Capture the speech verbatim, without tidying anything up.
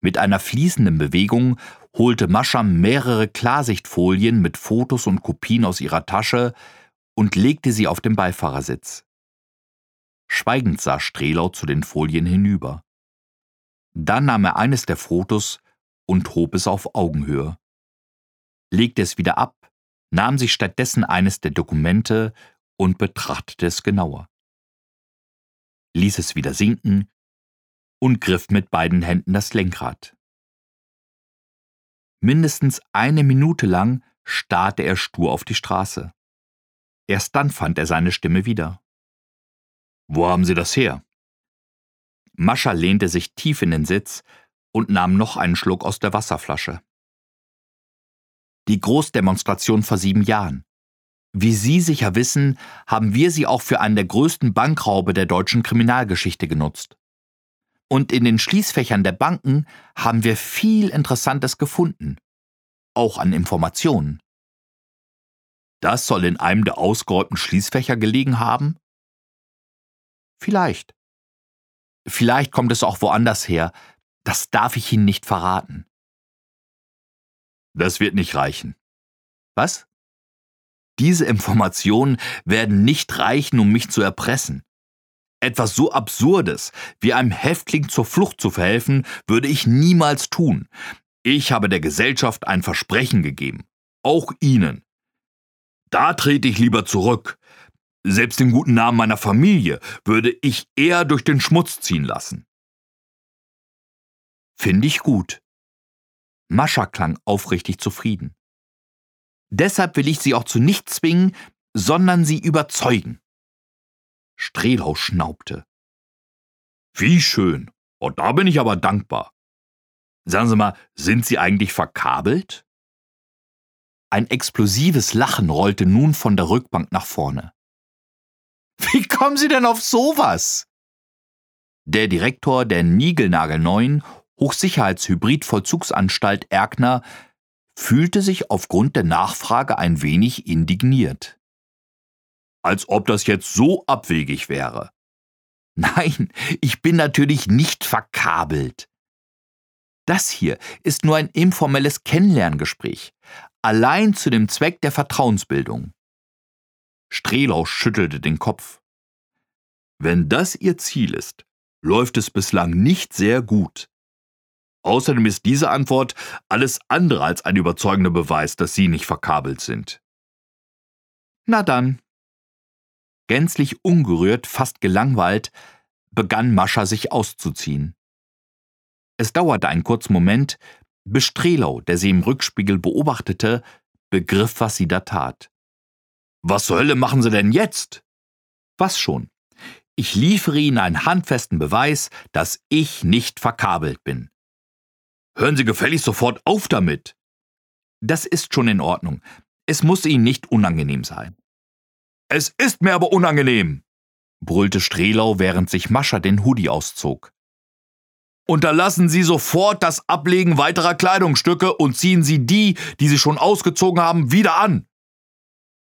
Mit einer fließenden Bewegung holte Mascha mehrere Klarsichtfolien mit Fotos und Kopien aus ihrer Tasche und legte sie auf den Beifahrersitz. Schweigend sah Strelau zu den Folien hinüber. Dann nahm er eines der Fotos und hob es auf Augenhöhe, legte es wieder ab, nahm sich stattdessen eines der Dokumente und betrachtete es genauer, ließ es wieder sinken und griff mit beiden Händen das Lenkrad. Mindestens eine Minute lang starrte er stur auf die Straße. Erst dann fand er seine Stimme wieder. »Wo haben Sie das her?« Mascha lehnte sich tief in den Sitz und nahm noch einen Schluck aus der Wasserflasche. Die Großdemonstration vor sieben Jahren. Wie Sie sicher wissen, haben wir sie auch für einen der größten Bankraube der deutschen Kriminalgeschichte genutzt. Und in den Schließfächern der Banken haben wir viel Interessantes gefunden, auch an Informationen. Das soll in einem der ausgeräumten Schließfächer gelegen haben? Vielleicht. Vielleicht kommt es auch woanders her. Das darf ich Ihnen nicht verraten. Das wird nicht reichen. Was? Diese Informationen werden nicht reichen, um mich zu erpressen. Etwas so Absurdes, wie einem Häftling zur Flucht zu verhelfen, würde ich niemals tun. Ich habe der Gesellschaft ein Versprechen gegeben. Auch Ihnen. Da trete ich lieber zurück. Selbst den guten Namen meiner Familie würde ich eher durch den Schmutz ziehen lassen. Finde ich gut. Mascha klang aufrichtig zufrieden. Deshalb will ich Sie auch zu nichts zwingen, sondern Sie überzeugen. Strelau schnaubte. Wie schön. Oh, da bin ich aber dankbar. Sagen Sie mal, sind Sie eigentlich verkabelt? Ein explosives Lachen rollte nun von der Rückbank nach vorne. Wie kommen Sie denn auf sowas? Der Direktor der niegelnagelneuen Hochsicherheits-Hybrid-Vollzugsanstalt Erkner fühlte sich aufgrund der Nachfrage ein wenig indigniert. Als ob das jetzt so abwegig wäre. Nein, ich bin natürlich nicht verkabelt. Das hier ist nur ein informelles Kennenlerngespräch, allein zu dem Zweck der Vertrauensbildung. Strelau schüttelte den Kopf. Wenn das Ihr Ziel ist, läuft es bislang nicht sehr gut. Außerdem ist diese Antwort alles andere als ein überzeugender Beweis, dass Sie nicht verkabelt sind. Na dann. Gänzlich ungerührt, fast gelangweilt, begann Mascha sich auszuziehen. Es dauerte einen kurzen Moment, bis Strelau, der sie im Rückspiegel beobachtete, begriff, was sie da tat. »Was zur Hölle machen Sie denn jetzt?« »Was schon? Ich liefere Ihnen einen handfesten Beweis, dass ich nicht verkabelt bin.« »Hören Sie gefälligst sofort auf damit!« »Das ist schon in Ordnung. Es muss Ihnen nicht unangenehm sein.« »Es ist mir aber unangenehm«, brüllte Strelau, während sich Mascha den Hoodie auszog. »Unterlassen Sie sofort das Ablegen weiterer Kleidungsstücke und ziehen Sie die, die Sie schon ausgezogen haben, wieder an.«